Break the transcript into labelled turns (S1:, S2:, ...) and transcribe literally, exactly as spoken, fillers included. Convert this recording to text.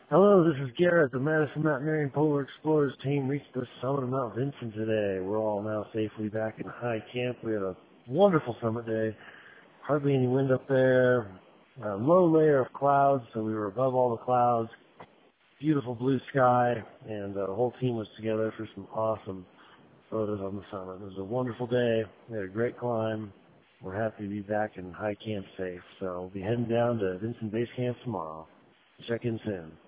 S1: Hello, this is Garrett. The Madison Mountaineering Polar Explorers team reached the summit of Mount Vinson today. We're all now safely back in high camp. We had a wonderful summit day. Hardly any wind up there. A low layer of clouds, so we were above all the clouds. Beautiful blue sky, and the whole team was together for some awesome photos on the summit. It was a wonderful day. We had a great climb. We're happy to be back in high camp safe. So we'll be heading down to Vinson Base Camp tomorrow. Check in soon.